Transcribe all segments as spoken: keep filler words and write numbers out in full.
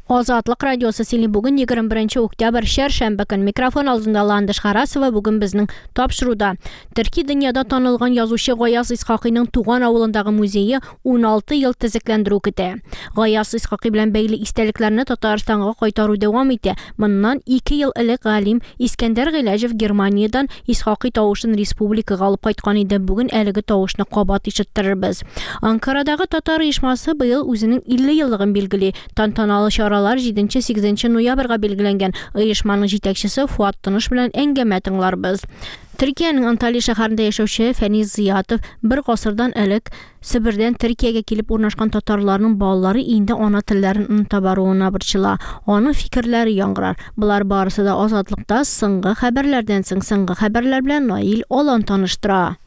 Азатлык радиосы сили бүген егерме беренче октябрь шәршәмбе көн микрофон алдында Ландыш Харасова бүген безнең тапшыруда. Төрки дөньяда танылган язучы Гаяз Исхакыйның туган авылындагы музее ун алты ел төзекләндерү көтә. Гаяз Исхакый белән бәйле истәлекләрне Татарстанга кайтару дәвам итә. Моннан ике ел элек галим Искәндәр Гыйләҗев Германиядән Исхакый тавышын республикага алып кайткан иде. Бүген әлеге тавышны кабат ишеттерербез. Анкарадагы татар оешмасы быел үзенең илле еллыгын билгели. Тантаналы чаралар җиденче-сигезенче ноябрьгә билгеләнгән. Оешманың җитәкчесе Фуат Тыныш белән әңгәмә тыңларбыз. Төркиянең Анталия шәһәрендә яшәүче Фәниз Зиятов бер гасырдан элек Себердән Төркиягә килеп урнашкан татарларның балалары инде ана телләрен оныта баруына борчыла. Аның фикерләре яңгырар. Булар барысы да Азатлыкта соңгы хәбәрләрдән соң соңгы хәбәрләр белән Наил Алан таныштыра.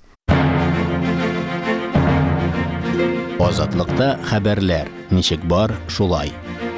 Азатлыкта хәбәрләр. Ничек бар, шулай.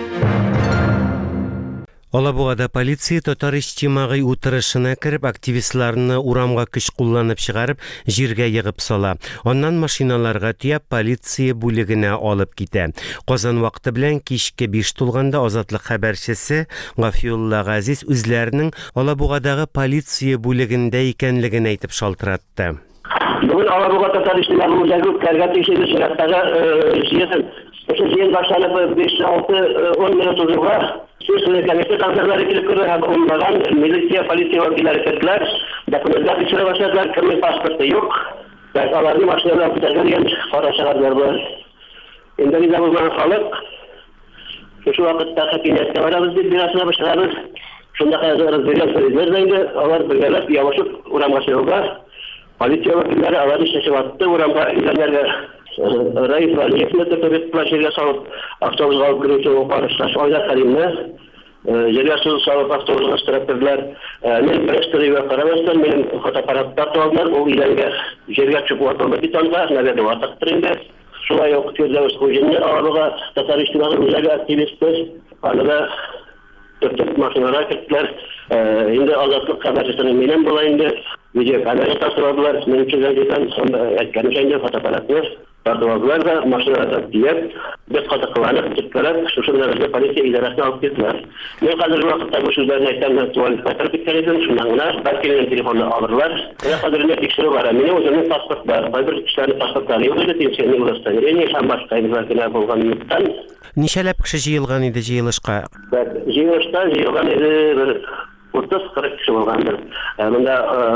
Алабугада полиция татар иҗтимагый утырышына кирип активистларны урамга көч кулланып чыгарып, җиргә ягып сала. Аннан машиналарга тияп полиция бүлегенә алып китә. Казан вакыты белән кичке биш тулганда Азатлык хәбәрчесе Гафиулла Газиз үзләренең Алабугадагы полиция бүлегендә икәнлеген әйтеп шалтыратты. Бүген Алабуга татар иҗтимагый үзәге үткәргән тикшерү чираттагы җыен җыен башланып биш алты он минут узуга Sürsüne komite tanıkları kilip kırdı hem onlardan milisiya, polisiya vakilleri kırdılar. Dokumentler içine başladılar. Kırmızı pasportu yok. Yani alarını başladılar. Kutarlar genç para çıkardılar bu. Şimdi bize bulunan halık şu vakitte hakimiyette varabız deyip birasına başlarız. Şunda kayazlarız birler söylediler deyince alar birler yavaşıp uğramga çıkıyorlar. Polisiya vakilleri alarını şaşı battı. Uğramga ilerlerle Reis var. Yekine tepebet plaşeriye salıp avtobus alıp girmişti o parçalar. Oylar kalimle. Jeliyasız salıp avtobusuna stratörler. Men prestörüye karamazdan benim fotoaparatlar aldılar. O ilerge jerga çıkıp ortamda bir tane var. Nerede var taktırınca. Şulay yok gözlemez koyunca. Ağabey'e Tatar İçtimai Müzagi aktivistler. Arada dört maşinalara gittiler. Şimdi Azatlık habercisinin menen dolayında video kamera tasarladılar. Benim çözümceden sonra etkilemiş önce fotoaparatlar. Tartıvadılar da maşinalardan diyip bir katıklanıp tıklarak şu şunlarla polisiye idarasına alıp gittiler. Ben kadar vakitte bu sözlerini eklemden tuvalet katarıp bitkiledim. Şundan ona belki benim telefonunu alırlar. Ben kadar ne tekşiri var. Benim özümün pasport var. Baybir kişilerin pasportları yok. Öyle temsilini ulaştırır. En iyi başka evlerine bulganlıktan. Ничәләп кеше җыелган иде җыелышка? Җыелышта җыелган иде бер утыз кырык кеше булгандыр. Монда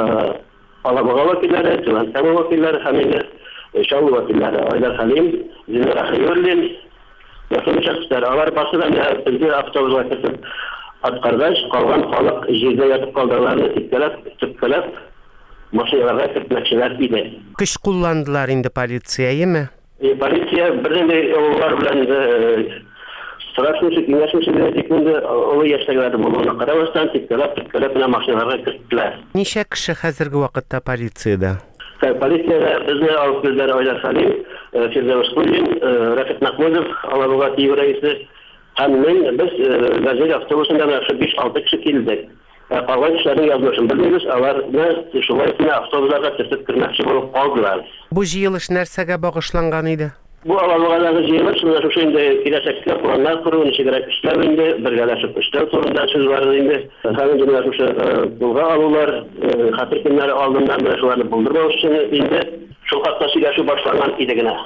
Алабуга вәкилләре, Түбән вәкилләре һәм инде Шау вәкилләре, Айдар Хәлим, Зиннур Ахиюллин, яшәүче шәхесләр, алар башыдан безгә автобусга кертеп аткаргач, калган халык җирдә ятып калдыларны тиккәләп, тиккәләп машиналарга кертмәкчеләр иде. Көч кулландылар инде полицияме? Полиция birinde onlar bilen straşmışı, güneşmişi bile tekinde o yaştakileri bulduğuna karavastan tekrar tekrar maşinalara kırttılar. Nişe kişi hazırgı vakitte polisiyada? Polisiyada bizni alıp gözleri Aylar Salim, Firdevs Kulin, Rafet Mahmudov, Alabuga T V reisi hemen biz gazeteli avtobusundan beş altı kişi kildik. Kalgan kişilerin yazmışını bilmiyoruz. Alarını şulayısına avtobuslarga tırtıp kırmakçı bulup kaldılar. Bu jıyılış nersege bağışlangan idi? Bu Alabuga'dagı jıyılış, şu şimdi kilesekler kuranlar kurun, işe işler indi, birgeleşip işler sorunda söz vardı indi. Hemen cümleşmişe bulga alırlar, hatır günleri aldığından beri şularını buldurma için indi. Şu katlasıyla şu başlanan idigine.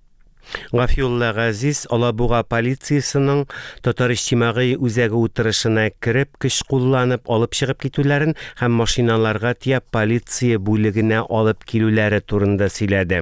Гафиулла Газиз Алабуга полициясының татар иҗтимагый үзәге утырышына кирип, көч кулланып алып чыгып китүләрен һәм машиналарга тияп полиция бүлегенә алып килүләре турында сөйләде.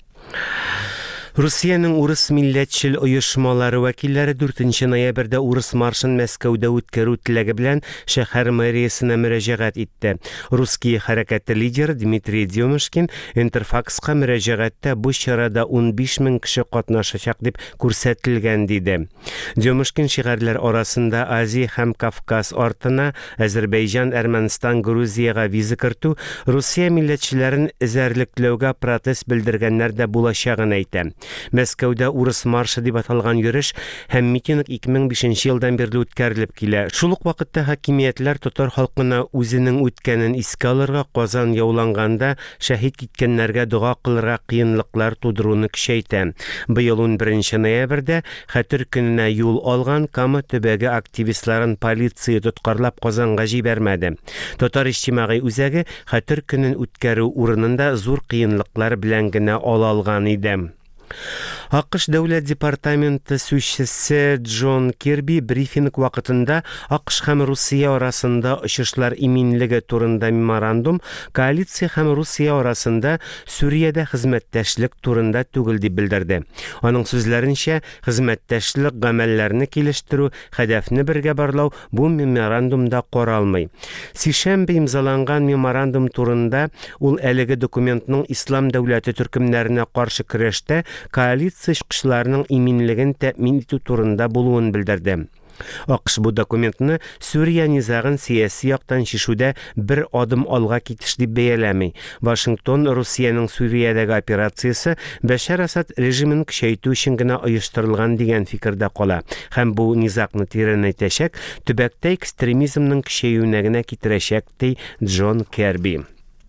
Rusiyaның урыс милләтчел оешмалары вәкилләре дүртенче ноябрьдә урыс маршын Мәскәүдә үткәрү теләге белән шәһәр мэриясенә мөрәҗәгать итте. Русский хәрәкәте лидеры Дмитрий Демушкин Интерфакска мөрәҗәгатьтә бу чарада ун биш мең кеше катнашачак дип күрсәтелгән диде. Демушкин шигырьләр арасында Азия һәм Кавказ артына Азәрбайҗан, Әрмәнстан, Грузияга виза кертү Русия милләтчеләрен эзәрлекләүгә протест белдергәннәр дә булачагын әйтә. Мәскәүдә урыс маршы дип аталган йөреш һәм митинг ике мең бишенче елдан бирле үткәрелеп килә. Шул ук вакытта хакимиятләр татар халкына үзенең үткәнен искә алырга, Казан яуланганда шәһид киткәннәргә дуга кылырга кыенлыклар тудыруны көчәйтә. Быел унберенче ноябрьдә Хәтер көненә юл алган Кама төбәге активистларын полиция тоткарлап Казанга җибәрмәде. Татар иҗтимагый үзәге Хәтер көнен үткәрү урынында зур кыенлыклар белән генә ала алган иде. АКШ дәүләт департаменты сүзчесе Джон Кирби брифинг вакытында АКШ һәм Русия арасында очышлар иминлеге турында меморандум, коалиция һәм Русия арасында Сүриядә хезмәттәшлек турында түгел дип белдерде. Аның сүзләренчә, хезмәттәшлек гамәлләрне килештерү, хәдәфне бергә барлау бу меморандумда каралмый. Сишәмбе имзаланган меморандум турында ул әлеге документның ислам дәүләте төркемнәренә каршы көрәштә коалиция чыгышларының иминлеген тәэмин итү турында булуын белдерде. АКШ бу документны Сүрия низагын сияси яктан шишүдә бер адым алга китеш дип бәяләми. Вашингтон Русиянең Сүриядәге операциясе Бәшәр Асад режимын көчәйтү өчен генә оештырылган дигән фикердә кала. Һәм бу низакны тирәнәйтәчәк, төбәктә экстремизмның көчәюенә генә китерәчәк, ди Джон Керби.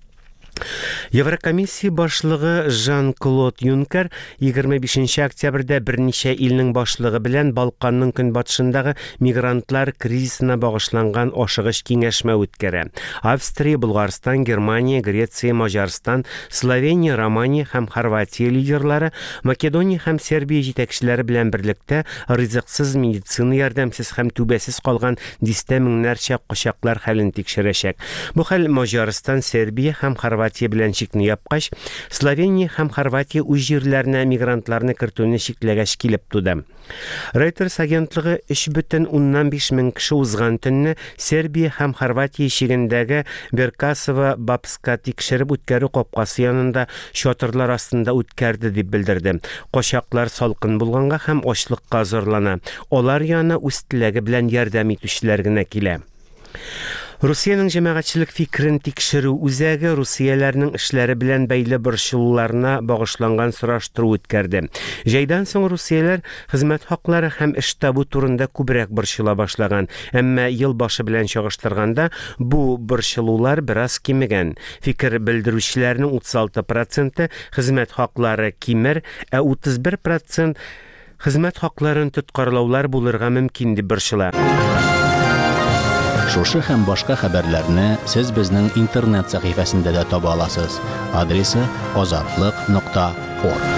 Еврокомиссия башлыгы Жан-Клод Юнкер егерме бишенче октябрьдә берничә илнең башлыгы белән Балканның көнбатышындагы мигрантлар кризисына багышланган ашыгыч киңәшмә үткәрә. Австрия, Булгарстан, Германия, Греция, Маҗарстан, Словения, Романия һәм Хорватия лидерлары Македония һәм Сербия җитәкчеләре белән берлектә ризыксыз медицина ярдәмсез һәм түбәсез калган дистә меңнәрчә кочаклар хәлен тикшерәчәк. Бу хәл Маҗарстан, Сербия һәм Хорватия белән чикне япкач, Словения һәм Хорватия үз җирләренә мигрантларны кертүне чикләгәч килеп туды. Reuters агентлыгы өч бөтен уннан биш мең кеше узган төнне Сербия һәм Хорватия ишегендәге Беркасова-Бабска тикшереп үткәрү капкасы янында шатырлар астында үткәрде дип белдерде. Кочаклар салкын булганга һәм ачлыкка зарлана. Алар яна үз теләге белән ярдәм итүчеләр генә килә. Русиянең җәмәгатьчелек фикерен тикшерү үзәге Русияләрнең эшләре белән бәйле борчылуларына багышланган сораштыру үткәрде. Җәйдән соң Русияләр хезмәт хаклары һәм эш табу турында күбрәк борчыла башлаган, әмма ел башы белән чагыштырганда бу борчылулар бераз кимегән. Фикер белдерүчеләрнең утыз алты проценты хезмәт хаклары кимер, ә утыз бер процент хезмәт хакларын тоткарлаулар булырга мөмкин дип борчыла. Шушы һәм башка хәбәрләрне сез безнең интернет сәхифәсендә дә таба аласыз. Адресы азатлык нокта орг.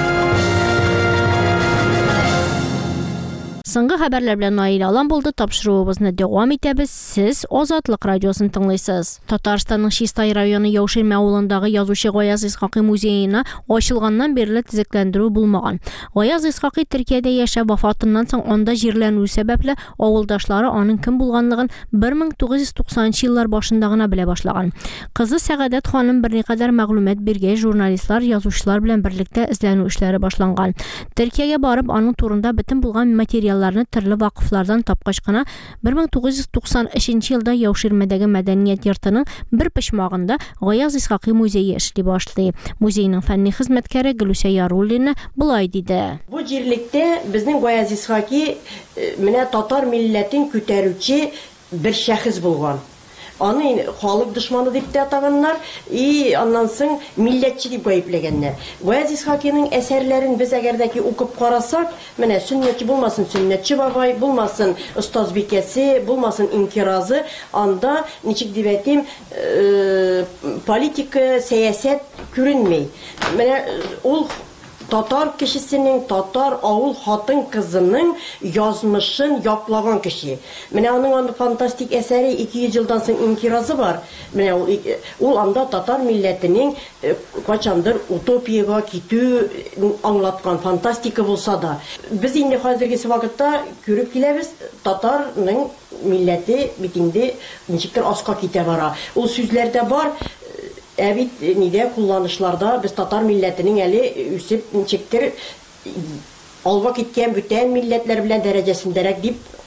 Соңгы хәбәрләр белән Наил Алан булды. Тапшыруыбызны дәвам итәбез. Сез Азатлык радиосын тыңлыйсыз. Татарстанның Чистай районы Яуширмә авылындагы язучы Гаяз Исхакый музеена ачылганнан бирле төзекләндерү булмаган. Гаяз Исхакый Төркиядә яшәп вафатыннан соң анда җирләнү сәбәпле авылдашлары аның кем булганлыгын бер мең тугыз йөз туксанынчы еллар башында гына белә башлаган. Кызы Сәгадәт ханым берникадәр мәгълүмат биргәч, журналистлар, язучылар белән берлектә эзләнү эшләре башланган. Төркиягә барып, аның турында бөтен булган материал төрле вакыфлардан тапкач кына бер мең тугыз йөз туксан өченче елда Яуширмәдәге мәдәният йортының бер почмагында Гаяз Исхакый музее эшли башлый. Музейның фәнни хезмәткәре Гөлүсә Яруллина булай диде. Бу җирлектә безнең Гаяз Исхакый менә татар милләтен күтәрүче бер шәхес булган. Аны халык дошманы дип тә атаганнар, и аннан соң милләтче дип гаепләгәннәр. Гаяз Исхакийның әсәрләрен без әгәрдәки укып карасак, менә сөннәтче булмасын сөннәтче бабай, булмасын остазбикәсе, булмасын инкиразы, анда ничек дип әйтим, политика, сәясәт күренмәй. Менә ул татар кешесенең, татар авыл хатын кызының язмышын яплаган кеше. Менә аның аны фантастик әсәре ике йөз елдан соң инкиразы бар. Менә ул, ул анда татар милләтенең качандыр утопияга китү аңлаткан фантастика булса да. Без инде хәзерге вакытта күреп киләбез, татарның милләте бит инде ничектер аска китә бара. Ул сүзләрдә бар. Ә бит нидә кулланышларда без татар милләтенең әле үсеп ничектер алга киткән бүтән милләтләр белән дәрәҗәсендәрәк дип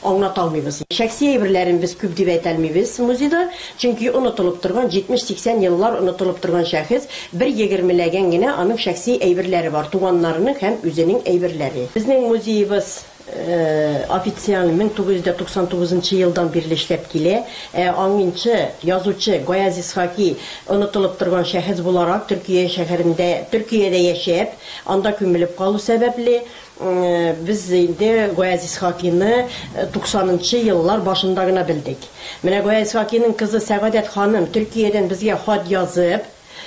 аңлата алмыйбыз. Шәхси әйберләрен без күп дип әйтә алмыйбыз музейда, чөнки онытылып торган җитмеш-сиксән еллар онытылып торган шәхес бер егермеләгән генә аның шәхси әйберләре бар, туганнарының һәм үзенең әйберләре. Безнең музеебыз официаль мең тугыз йөз туксан тугызынчы елдан бирле эшләп килә. Аңынчы язучы Гаяз Исхаки онытылып торган шәхес буларак Төркия шәһәрендә, Төркиядә яшәп, анда күмелеп калу сәбәпле biz инде Гаяз Исхакины туксанынчы еллар башында гына белдек. Менә Гаяз Исхакиның кызы Сәгадәт ханым Төркиядән безгә хат язып,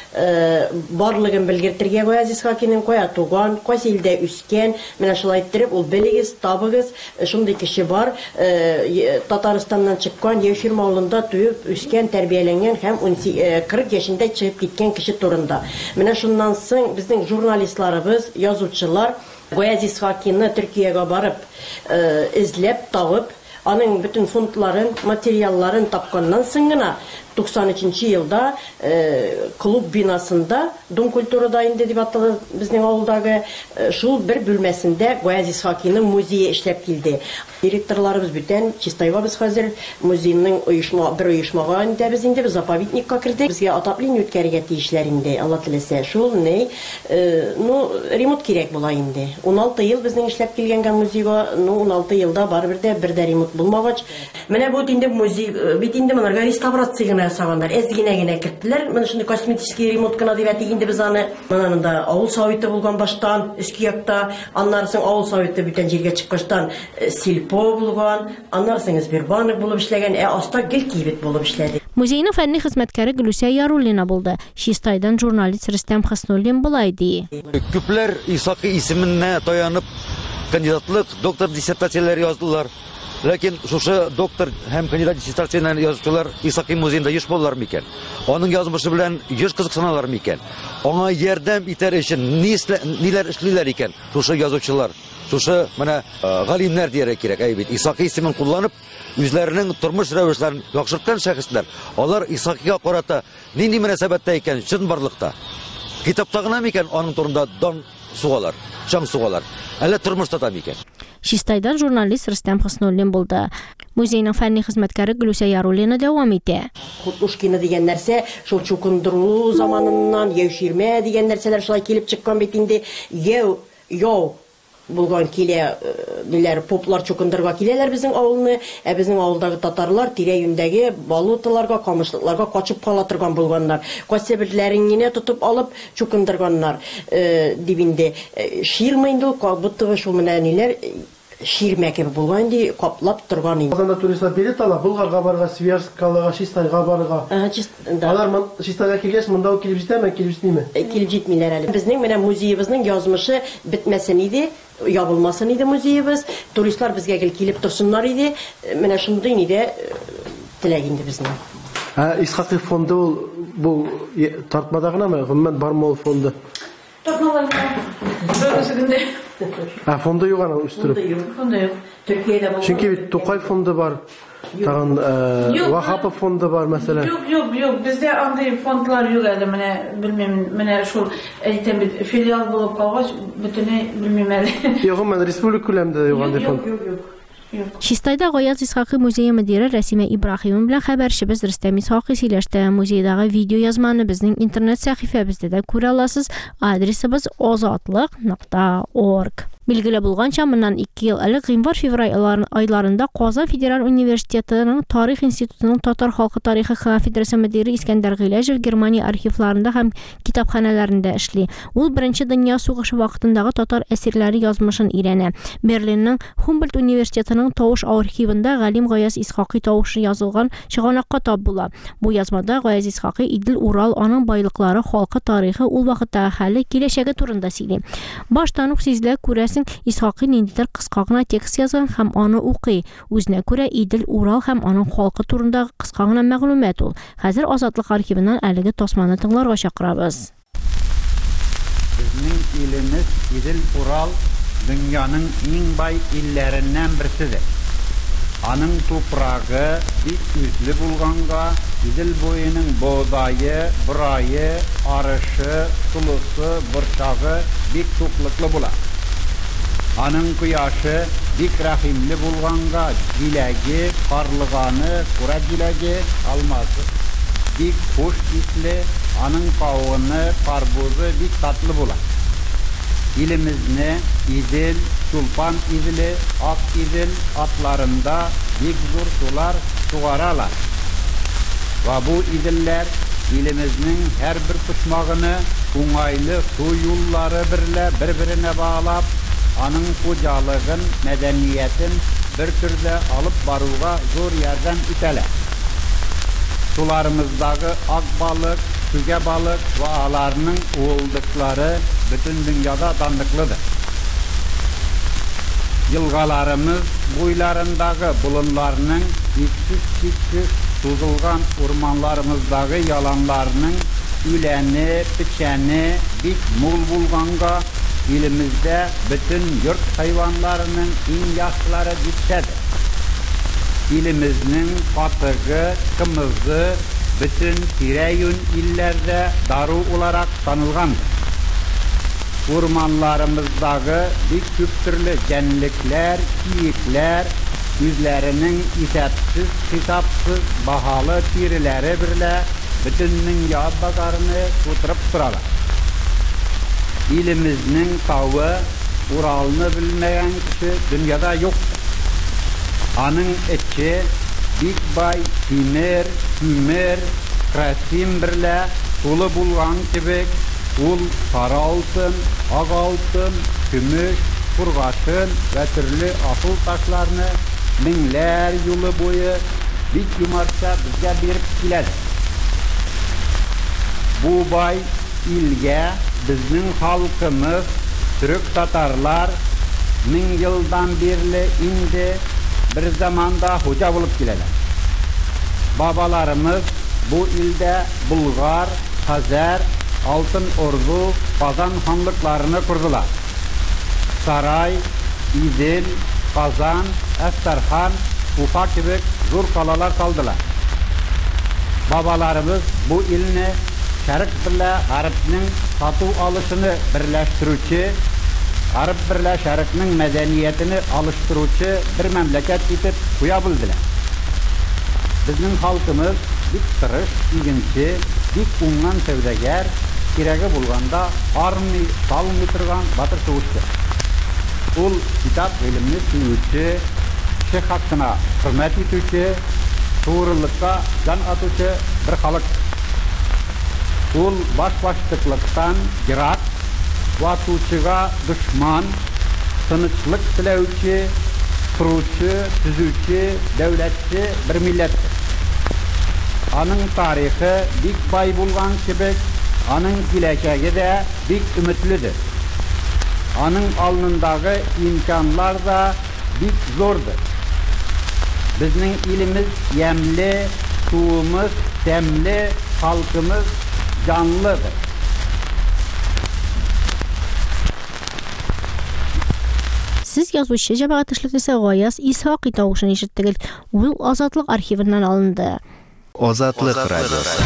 барлыгын белгертергә Гаяз Исхакиның кая туган, кайсы илдә үскән, менә шулай иттереп ул белегез, табыгыз, шундый кеше бар, Татарстаннан чыккан, Яшүрм авылында туып, үскән, тәрбияләнгән һәм кырык яшендә чыгып киткән кеше турында. Менә шуннан соң безнең журналистларыбыз, язучылар Гаяз Исхакины Төркиягә барып, эзләп, табып, аның bütün фондларын, материалларын тапканнан соң гына туксан өченче елда клуб бинасында, Дом культурада инде дип аталган безнең авылдагы шул бер бүлмәсендә Гаяз Исхакиның музее эшләп килде. Директорларыбыз бүтән Чистайга без хәзер музейның оешма бер оешмага инде без инде заповедникка кирдек. Безгә атапление үткәрергә тиешләр инде, Алла теләсә. Шул не, ну, ремонт кирәк була инде. ун алты ел безнең эшләп килгәнгә музейга, ну, ун алты елда барыбер дә бер дә ремонт булмагач. Менә бу инде музей, бит инде монарга реставрация гына ясаганнар. Әз генә генә кертеләр. Менә шундый косметический ремонт кына дип әйтик инде без аны. Монда авыл советы булган баштан, өске якта, аннан соң авыл советы бүтән җиргә чыккачтан Сильпо булган, аннан соң Сбербанк булып эшләгән, ә аста гел кибет булып эшләде. Музейның фәнни хезмәткәре Гөлүсә Яруллина булды. Чистайдан журналист Рөстәм Хәснуллин булай ди. Күпләр Исхакый исеменә таянып кандидатлык, доктор диссертацияләр яздылар. Ләкин шушы доктор һәм кандидат диссертацияләрен язучылар Исхакый музейында еш булалар микән? Аның язмышы белән еш кызыксыналар микән? Аңа ярдәм итәр өчен ниләр эшлиләр икән шушы язучылар? Шушы менә галимнәр дияргә кирәк, әйбит. Исхакый исемен кулланып, үзләренең тормыш рәвешләрен яхшырткан шәхесләр, алар Исхакыйга карата нинди мөнәсәбәттә икән чын барлыкта? Китапта гына микән аның турында дан сугалар, чаң сугалар? Әллә тормышта да микән? Чистайдан журналист Рөстәм Хәснуллин булды. Музейның фәнни хезмәткәре Гөлүсә Яруллина дәвам итә. Кутушкина дигән нәрсә, шул чукындыру заманыннан, яширмә дигән нәрсәләр шулай килеп чыккан бит инде. Яу, яу булган килә, диләр поплар чукындырга киләләр безнең авылны, ә безнең авылдагы татарлар тирә-юндәге болоталарга, камышлыкларга качып кала торган булганнар. Кайсыберләрен генә тотып алып чукындырганнар. Дип инде ширмә инде кабыттыгы шул менә ниләр ширмә кебек булган инде, каплап торган инде. Казанда туристлар билет ала, Булгарга барга, Свияжскалага, Чистайга барга. Алар Чистайга килгәч, монда килеп җитәме, килеп җитмиме? Килеп җитмиләр әле. Безнең менә музеебезнең язмышы бетмәсен иде, ябылмасын иде музеебыз. Туристлар безгә килеп торсыннар иде. Менә шундый иде теләк инде безнең. Ә Исхакый фонды ул бу тартмада гынамы, гомумән бармы ул фонды? Тартмада. Бөтенсегендә. А фонды юк аны үстереп. Фонды юк. Төркиядә булган. Чөнки бит Тукай фонды бар. Тагын Вахапов фонды бар мәсәлән. Юк, юк, юк. Бездә андый фондлар юк әле, менә белмим, менә шул әйтәм бит филиал булып калгач, бөтенләй білмим әле. Юк, мен республика күләмендә юк андый фонд. Юк, юк. Чистайда Гаяз Исхакый музее мөдире Рәсимә Ибраһимова белән хәбәрчебез Рөстәм Исхакый сөйләште. Музейдагы видео язманы безнең интернет сәхифәбездә дә күрә аласыз. Адресыбыз азатлык нокта орг. Билгеле булганча, моннан ике ел элек гыйнвар-февраль айларында Казан Федераль университетының Тарих институтының татар халкы тарихы кафедрасы мөдире Искәндәр Гыйләҗев Германия архивларында һәм китапханәләрендә эшли. Ул Беренче дөнья сугышы вакытындагы татар әсирләре язмышын өйрәнә. Берлинның Хумбольдт университетының тавыш архивында Галим Гаяз Исхакый тавышы язылган чыганакка тап була. Бу язмада Гаяз Исхакый Идел Урал, аның байлыклары, халкы тарихы, ул вакыттагы хәле, киләчәге турында сөйли. Баштан ук сизелә күрә Исхакый ниндидер кыска гына текст язган һәм аны укый. Үзенә күрә Идел Урал һәм аның халкы турында кыска гына мәгълүмат ул. Хәзер Азатлык архивыннан әлеге тасманы тыңларга чакырабыз. Безнең илебез Идел Урал дөньяның иң бай илләреннән берсидер. Аның тупрагы бик үзле булганга, Идел буеның бодайы, бурайы, арышы, сулысы, борчагы бик туклыклы була. Аның кояшы bik rahimli bulganga dilegi, karlıganı, kura dilegi alması bik hoş isli, anın kavunu, karbuzu bik tatlı bular. İlimizne İdil, Sulpan İdili, Ak İdil atlarında bik zor sular suğaralar. Ve bu idiller ilimizin her bir kuşmağını uңaylı su yolları birle birbirine bağlap, anın kocalığın, medeniyetin bir türde alıp baruğa zor yerden iteler. Sularımızdaki ak balık, süge balık ve ağlarının oğuldukları bütün dünyada tanıklıdır. Yılgalarımız boylarındaki bulunlarının içsiz içsiz tuzulgan ormanlarımızdaki yalanlarının üleni, piçeni, bit mul bulganga ilimizde bütün yurt hayvanlarının en yaşlıları bitsedir. İlimizin patığı, kımızı bütün tireyün illerde daru olarak tanılgandır. Ormanlarımızdaki bir küptürlü cenlikler, kiyikler, yüzlerinin isepsiz, hitapsız, bahalı tirileri birle bütün dünya bakarını tuturup duralar. İlimizin tavuğu, Ural'ını bilmeyen kişi dünyada yoktur. Anın içi, Big Bay, Timir, Tümür, Krasim birle sulu bulgan gibi ul sarı altın, ak altın, gümüş, kurgaşın ve türlü asıl taşlarını minler yılı boyu bir yumarsa bizge berip kiledi. Bu bay ilge bizning halkımız, Türk Tatarlar min yıldan birli indi bir zamanda hoca bulup kileler. Babalarımız bu ilde Bulgar, Hazer, Altın Ordu, Kazan hanlıklarını kurdular. Saray, İdil, Kazan, Estarhan, Ufa gibi zor kalalar saldılar. Babalarımız bu ilini Şərq birle Garip'nin satu alışını birleştirücü, Garip birle Şərq'nin medeniyetini alıştırıcı bir memleket itip kuyabildiler. Bizim halkımız dik tırış, ilginci, dik ungan sevdeger, kiregi bulganda armi, salmi tırgan batır soğuştu. Ul kitap ilimini suyucu, şeyh hakkına hürmet etücü, tuğrulukka can atıcı bir halk. Ul baş-başlıklıktan girak, vatuşuga düşman, sınıçlık dilevçi, kurucu, tüzücü, devletçi bir millettir. Anın tarihi bik bay bulgan gibi, anın geleceği de bik ümitlüdür. Anın alnındaki imkanlar da bik zordur. Bizning ilimiz yemli, suumuz demli, halkımız canlıdır. Siz yazışı Cəmaətçilik Gayas İshaqi tavuşunu eşitdiniz. Ул Azadlıq arxivindən alındı. Azadlıq radiosu.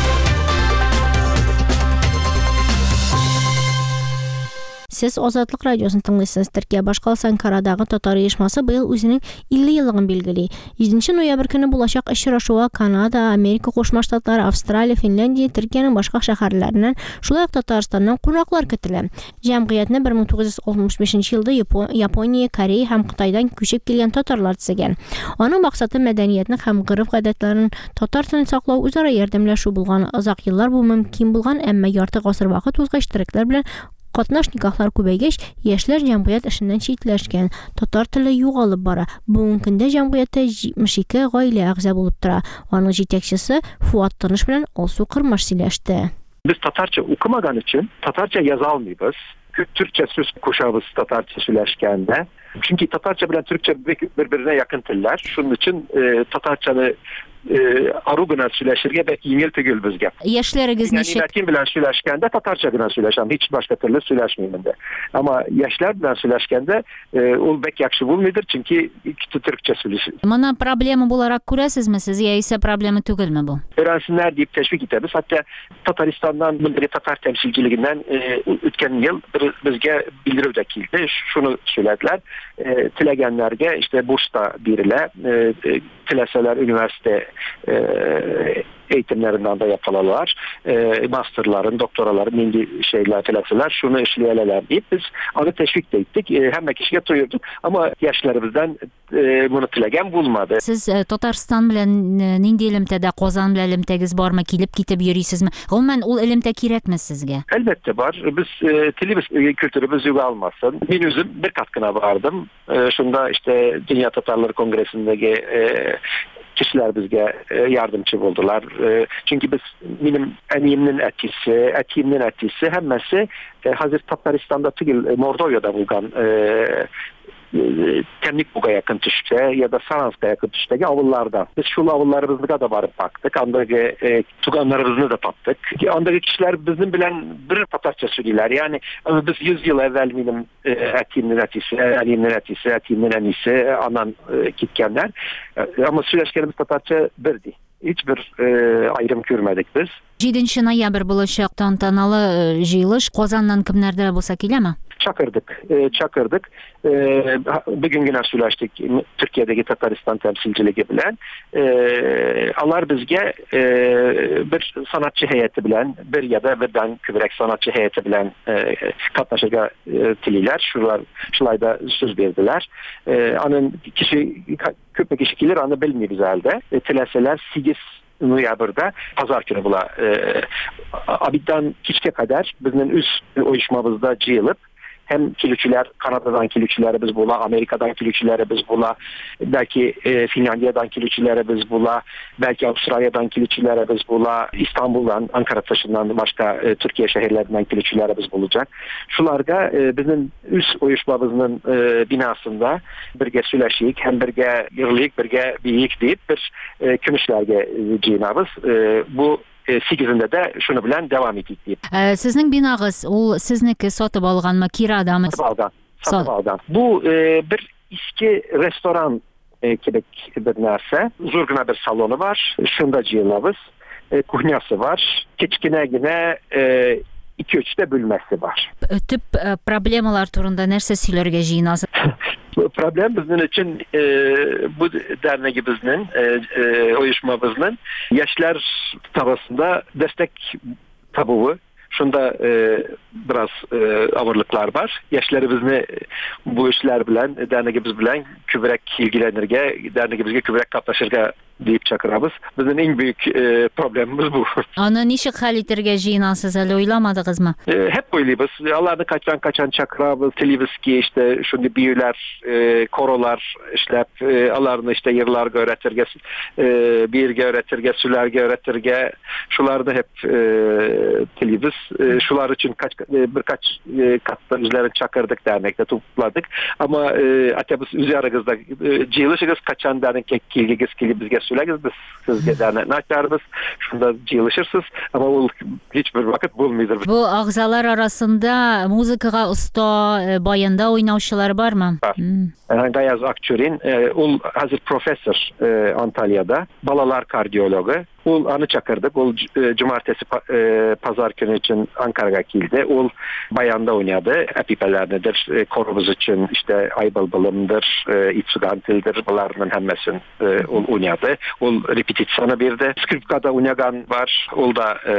Siz Azadlıq radiosunu dinləyirsiniz. Türkiyə Başqalası Ankara'dağı Tatar uyuşması bu yıl özünün əlli yıllığını belgili. yedinci noyabr günü bulaşaq işraşıva Kanada, Amerika Qoşma Ştatları, Avstraliya, Finlandiya, Türkiyənin başqa şəhərlərindən, şulayaq Tataristandan qonaqlar gətirilən. Cəmiyyətinə bir min to'qqiz yuz oltmuş beşinci yılda Yaponiya, Koreya həm Xitaydan köçüb gələn tatarlar düzəgən. Onun maqsadı mədəniyyətini həm qırıq qədətlərinin tatar dilini saqlağı üzərə yardımlaşu bulğan. Azaq yıllar bu mümkün bulğan, əmmə yartı qasır vaxt uzqa iştiraklar bilən qatnaş nikahlar köbeygeç, yaşlar cəmiyyət işindən çeyitlәşkən, tatar tili yoğalıb bara. Bugünkü gündə cəmiyyətdə yetmiş iki ailə əğzə olub tura. Onun жетекçisi Fuat Tanış bilən Alsu Qırmaş söyləşdi. Biz Tatarca okumadan için Tatarca yazalmıyız. Türkçe söz kuşağımız Tatarca söyləşkəndə. Çünkü Tatarca bilen Türkçe birbirine yakın diller. Şunun için e, Tatarcanı e, aru bilan söylashirga bek yengil tugul bizga. Yoshlaringiz nechik? Vatin bilan söylashganda tatarcha bilan söylasham, hech boshqa tilda söylashmayman. Ama yoshlar bilan söylashganda e, ol bek yaxshi bo'lmaydi, chunki ikki turkcha söylashadi. Mana problema bo'larak ko'rasizmi siz, yo esa problema tugilmi bu? Öğrensinler deyip teşvik etamiz. Hatta Tataristan'dan bildiri Tatar temsilciliğinden e, ötken yıl bizge bildirib de kildi. Şunu söylediler. E, tilegenlerge işte burs da birile, e, tileseler üniversite e, eğitimlerinden de yapılalar. E, masterların, doktoraların, indi şeyler, tileseler şunu işleyeler deyip biz onu teşvik de ettik. E, hem de kişiye duyurduk. Ama yaşlarımızdan e, bunu tilegen bulmadı. Siz e, Tataristan bilen e, nindi ilimtede, Qozon bilen ilimtegiz barmı, kilip kitip yürüysizmi? Umuman ol ilimte kerakmi sizge? Elbette var. Biz e, tilimiz, e, kültürümüz yuva almasın. Ben özüm bir katkına vardım. E, şunda işte Dünya Tatarları Kongresi'ndeki e, kişiler bizge e, yardımcı oldular. E, çünkü biz benim eniyimnin etisi, etiyimnin etisi hemmesi e, hazır Tataristan'da tügül e, Mordova'da bulgan e, Temlik Buga yakın düşte ya da Saransk'a yakın düşteki avullardan. Biz şu avullarımızda da varıp baktık. Andaki e, tuganlarımızı da taptık. Andaki kişiler bizim bilen bir Tatarça söylüyorlar. Yani biz yüz yıl evvel benim e, etiyimnin etisi, eniyimnin etisi, etiyimnin enisi, anan e, gitkenler. E, ama söyleşkenimiz Tatarça birdi. Hiçbir e, ayrım görmedik biz. yedinchi noyabr bo'lajak tantanalı jiyilish Qozondan kimlardir bo'lsa kelami? Çakırdık, e, çakırdık. E, bugün yine söyleştik Türkiye'deki Tataristan temsilciliği bilen. E, alar bizge e, bir sanatçı heyeti bilen, bir ya da birden kübrek sanatçı heyeti bilen e, katlaşıga e, tililer. Şuralar, şulayda söz verdiler. E, anın kişi, köpek kişi gelir, anı bilmiyor biz elde. E, tileseler sekiz noyabrda pazar günü bula. E, abidden kiçke kadar bizden üst uyuşmamızda cıyılıp hem kilüçüler, Kanada'dan kilüçüleri biz bula, Amerika'dan kilüçüleri biz bula, belki e, Finlandiya'dan kilüçüleri biz bula, belki Avustralya'dan kilüçüleri biz bula, İstanbul'dan, Ankara taşından başka e, Türkiye şehirlerinden kilüçüleri biz bulacak. Şularda e, bizim üst uyuşmamızın e, binasında birge söyleşik, hem birge yırlık, birge biyik deyip bir e, kümüşlerge cinabız. E, bu sekizinde de şunu bilen devam ettik deyip. Ee, sizning binağız, ol sizniki sotib olganmi, kiradami? Satıb algan. Satıb algan. Bu e, bir eski restoran e, kebek bir narsa. Zurguna bir salonu var. Şunda cıyılabız. E, kuhnyası var. Keçkine yine e, iki üçte bölmesi var. Tüp e, problemalar turunda nerse söylerge jiyinasız? Problem bizden için e, bu derneğimizin, e, e, uyuşmamızın yaşlar tabasında destek tabuğu. Şunda e, biraz e, ağırlıklar var. Yaşlarımızı bu işler bilen, derneğimiz bilen kübrek ilgilenirge, derneğimizge kübrek katlaşırga deyip çakırabız. Bizim en büyük e, problemimiz bu. Onu nişik hal etirge jiyinasız, öyle oylamadınız mı? E, hep oyluyuz. Allah'ını kaçan kaçan çakırabız. Tilimiz ki işte şunu büyüler, e, korolar işlep, e, Allah'ını işte yırlar öğretirge, e, birge öğretirge, sülerge öğretirge. Şularda hep e, tilimiz. E, şular için kaç e, birkaç e, katta üzerine çakırdık dernekte topladık. Ama e, atabız üzerigizde e, cıyılışıgız kaçan dernek kilgigiz kili bizge söylegiz biz sizge dernek açarız. Şunda cıyılışırsız ama o hiçbir vakit bulmayızdır. Bu ağzalar arasında muzikaga usta, e, bayanda oynavşılar var mı? Var. Hmm. Gayaz Akçur'in e, ol hazır profesör e, Antalya'da. Balalar kardiyologu. Ol anı çakırdık. Ol e, cumartesi e, pazar günü için Ankara'ya geldi. Ol bayanda oynadı. Epipelernedir. E, korumuz için işte Aybalbalım'dır, e, İtsugantil'dir. Bunların hemmesin e, ol oynadı. Ol repetisyonu bir de. Skripka'da oynayan var. Ol da e,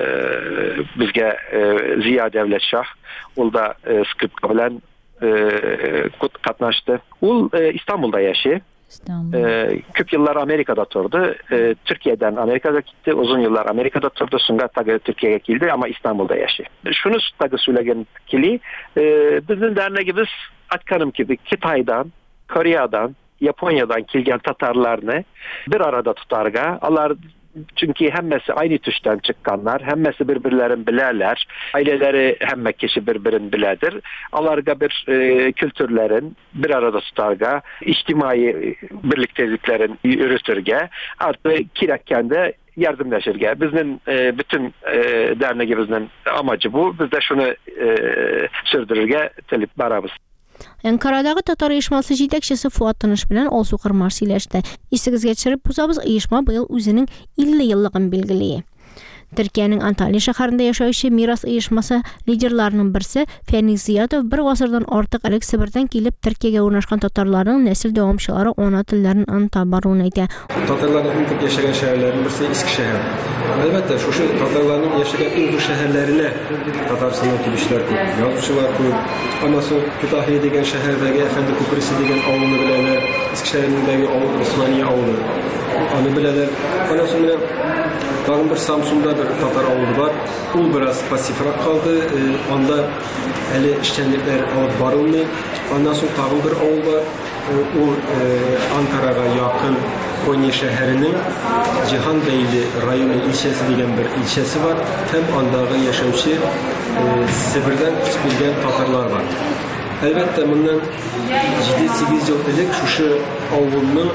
bizge e, Ziya Devletşah. Ol da e, Skripka bilen e, katnaştı. Ol e, İstanbul'da yaşı. Ee, köp yıllar Amerika'da turdu. Ee, Türkiye'den Amerika'da gitti. Uzun yıllar Amerika'da turdu. Sonra tabii Türkiye'ye geldi ama İstanbul'da yaşıyor. Şunu tabii söyleyen kili, e, bizim derneğimiz Atkanım gibi Kitay'dan, Kore'den, Japonya'dan gelgen Tatarlarını bir arada tutarga. Onlar çünkü hemmesi aynı tuştan çıkanlar, hemmesi birbirlerini bilerler, aileleri hemme kişi birbirini biledir. Alarga bir e, kültürlerin bir arada tutarga, içtimai birlikteliklerin yürütürge, artık kirekken de yardımlaşırga. Bizden e, bütün e, derneğimizin amacı bu. Biz de şunu e, sürdürürge telip barabız. Ankara'dagi Tatar uyushmasi yetakchisi Fuat Tinish bilan Olsu Qirmar siylashdi. Esigizga tushirib o'tamiz, uyushma buyil o'zining ellik yilligini belgilaydi. Türkiye'nin Antalya şaharında yaşayışı miras uyushmasi liderlarining birisi Feniz Ziyatov bir asırdan ortiq ilk Sibirdan kelib Türkiye'ga o'rnashgan tatarlarning nesil davomchilari ona tillarini antabarun aytdi. Tatarların en çok yaşayan şehirlerin birisi Eskişehir. Elbette şu şu Tatarların yaşayan en uzun şehirlerine Tatarstan'a gelişler koyup, yazıcılar koyup, ama sonra Kütahya degen şehirdeki Efendi Kuprisi degen avlunu bilenler, Eskişehir'indeki avlu, Osmaniye avlu, onu bilenler, ondan sonra Dağın bir Samsun'da bir Tatar avlu var. O biraz pasifrak kaldı. Ee, onda eli işçilikler alıp barılmıyor. Ondan sonra dağın bir avlu var. Ee, o e, Ankara'ya yakın Konya şehrinin Cihanbeyli rayonu ilçesi degen bir ilçesi var. Hem andağın yaşayışı e, Sibir'den çıkılgan Tatarlar var. Elbette bundan yedi sekiz yıl dedik şu şu avlunun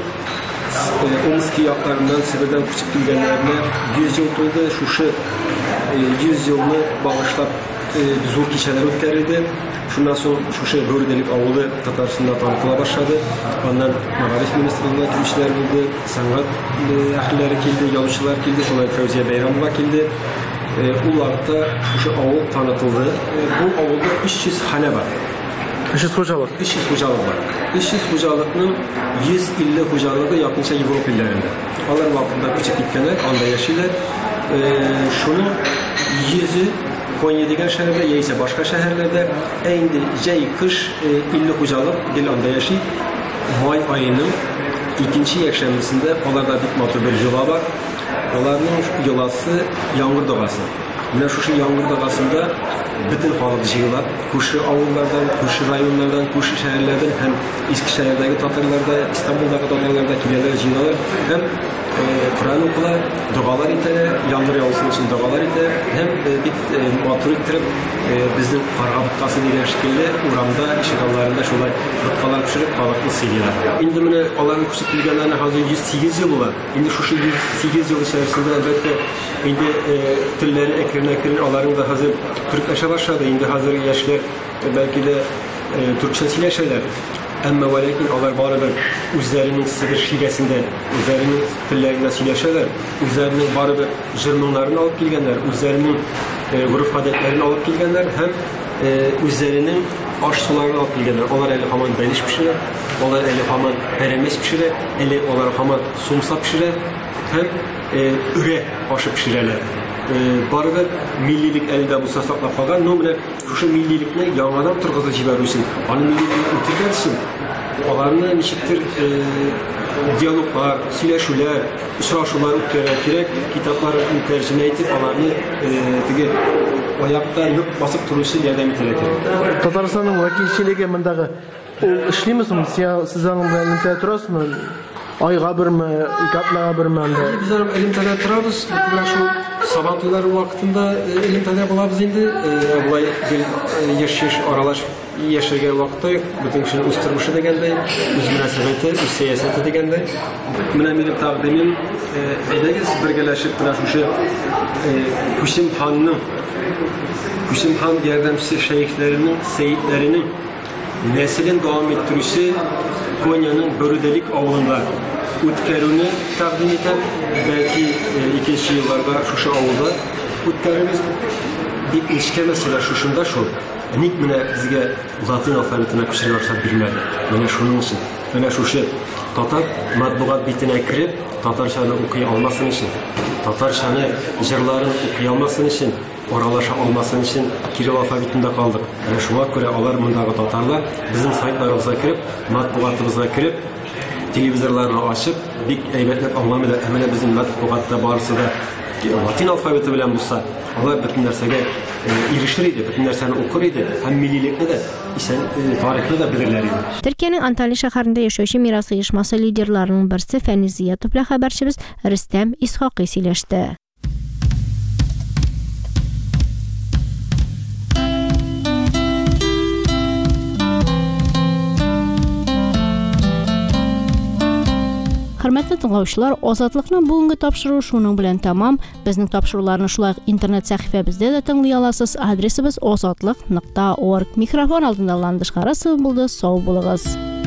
Omski yaklarından Sibir'den küçük bilgenlerine yüz yıl oldu. Şu şu yüz yılını bağışlap zor kişiler ötkerildi. Şundan sonra şu şey bölgelik avlu Tatarstan'da tanıtıla başladı. Ondan Maarif Ministrliği'ne girişler buldu. Sanat ahlileri geldi, yazıcılar geldi. Şunlar Fevziye Beyramova geldi. Ularda şu avlu tanıtıldı. Bu avluda üç yüz hane var. İşsiz hocalık. İşsiz hocalık var. İşsiz hocalıkның yüz elli hocalığı yakınca Avrupa illerinde. Onlar vaktinde küçük dükkanlar, anda yaşıyorlar. Ee, şunun yüzü Konya degen şehirde, ya ise başka şehirlerde endi jay kış elli hocalık bir anda yaşıyor. May ayının ikinci yakşemesinde onlarda bir matır bir yola var. Onların yolası Yağmur Dağası. Yine şu Yağmur Dağası'nda bütün halk jığılar, kuşu avullardan, kuşu rayonlardan, kuşu şehirlerden hem Eskişehir'deki Tatarlarda, İstanbul'daki Tatarlarda kileler jığılar hem e, Kur'an okular, dualar iter, yağmur yağılsın için dualar iter, hem e, bir e, muhatır ittirip e, bizim karga bıtkası degen şekilde uğramda, işgallarında şolay bıtkalar pişirip balıklı sıyırlar. Şimdi bunu onların küçük bilgilerine hazır yüz sekiz yıl var. Şimdi şu yüz sekiz yıl içerisinde elbette şimdi e, tilleri ekran ekran onların da hazır Türkleşe başladı. Şimdi hazır yaşlar belki de e, Türkçesiyle yaşarlar. Ama ve lakin onlar bari bir üzerinin Sibir şivesinde, üzerinin tillerinde söyleşirler. Üzerinin bari bir jırmınlarını alıp gelgenler, üzerinin e, grup adetlerini alıp gelgenler, hem e, üzerinin aş sularını alıp gelgenler. Onlar eli haman beliş pişirir, onlar eli haman beremes pişirir, eli onlar haman sumsa pişirir, hem e, üre aşı pişirirler. Ee, barıda millilik elde bu sasaklap kalgan, no mine şu millilikni yangadan turguzub jiberüsün. Anı millilikni utirgersin. Onlarni nişittir e, diyaloglar, söyleşüler, uçraşular ötkürmek gerek, kitapları tercüme etip onlarni e, tige ayakta yük basıp turuşu yerden bitirecek. Tatarstan'ın vakilçiliği mındağı o işli misin? Sizin elimde turasmı? Ayga bir mi, ikatlaga bir mi? Biz elimde turabız. Mesela şu sabahlar vaktinde elimde bulabız indi. Bulay bir yaş yaş aralaş yaşayan vakitte bütün kişinin üstürmüşü de geldi. Üz münasebeti, üz siyaseti de geldi. Benim benim takdimim edegiz birleşip şu şey Hüsem Han'ın Hüsem Han yardımcısı şeyhlerinin, seyitlerinin neslin devam ettirişi Konya'nın Börüdelik avlunda Utkeruni takdim eden belki e, ikinci yıllarda şu şu avluda Utkerimiz bir ilişki mesela şu şunda şu nik mine bizge Latin alfabetine pişiriyorsa bilmedi. Mene şunun için. Mene şu şey Tatar matbuat bitine kirip Tatarçanı okuya almasın için Tatarçanı jırların okuya almasın için oralaşa almasın için Kiril alfabetinde kaldık. Yani şuna göre alar mındağı Tatarlar bizim saytlarımıza kirip, matbuatımıza kirip, televizörlerini açıp, bir eybetlep anlamıyla emine bizim matbuatta barısı da Latin alfabeti bilen bulsa, onlar bütün dersege e, irişir idi, bütün derslerini okur idi. Hem millilikte de исән тарихны да белерләр иде. Төркиянең Анталия шәһәрендә яшәүче мирас оешмасы лидерларының берсе Фәнис Зиятов белән хәбәрчебез Рөстәм Исхакый сөйләште. Хөрмәтле тыңлаучылар, Азатлыкның бүгенге тапшыруы шуның белән тәмам. Безнең тапшыруларны шулай интернет сәхифәбездә дә тыңлый аласыз. Адресыбыз азатлык нокта орг. Микрофон алдында Ландыш Харасова булды. Сау булыгыз.